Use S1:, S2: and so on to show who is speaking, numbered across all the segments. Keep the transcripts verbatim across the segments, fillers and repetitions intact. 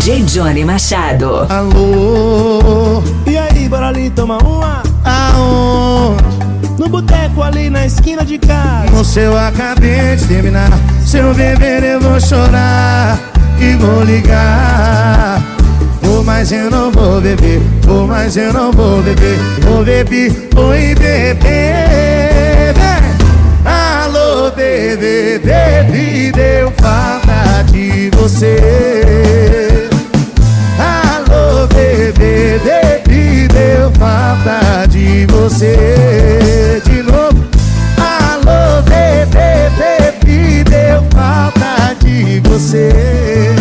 S1: J Johnny Machado.
S2: Alô,
S3: e aí, bora ali tomar uma?
S2: aonde?
S3: No boteco ali na esquina de casa.
S2: Moço, eu acabei de terminar. Se eu beber eu vou chorar e vou ligar. Vou, mas eu não vou beber. Vou, mas eu não vou beber. Vou beber, oi bebê. Alô, bebê, bebê, deu falta de você. Alô, bebê, bebê, deu falta de você. De novo. Alô, bebê, bebê, deu falta de você.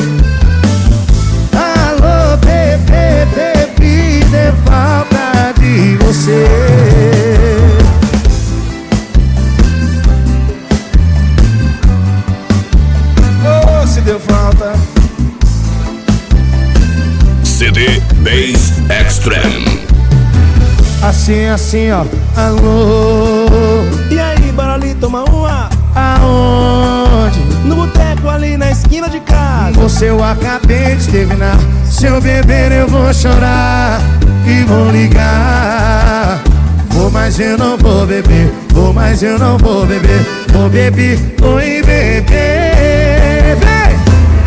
S2: Alô, bebê, bebê, deu falta de você.
S3: Oh, se deu falta.
S4: C D Bass Extreme.
S2: Assim, assim, ó. Alô,
S3: E aí, bora ali tomar uma?
S2: aonde?
S3: No boteco ali na esquina de casa.
S2: Você, eu acabei de terminar. Se eu beber eu vou chorar e vou ligar. Vou, mas eu não vou beber. Vou, mas eu não vou beber. Vou beber, oi bebê. Vem!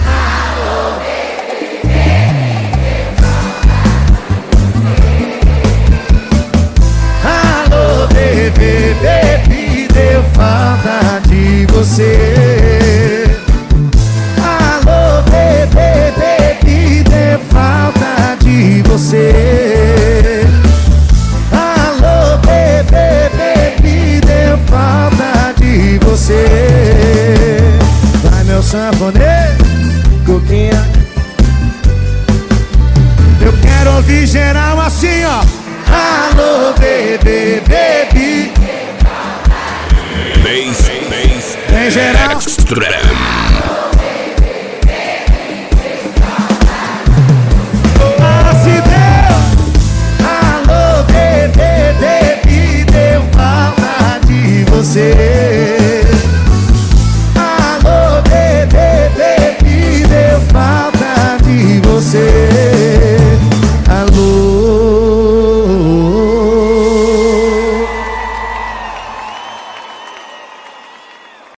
S2: Alô, bebê, bebê, deu falta de você. Alô, bebê, bebê, deu falta de você. Alô, bebê, bebê, deu falta de você. Vai, meu sanfoneiro, coquinha. Eu quero ouvir geral assim, ó. Alô, bebê, bebê.
S4: Bass, Bass
S2: Tem geral?
S4: Extreme.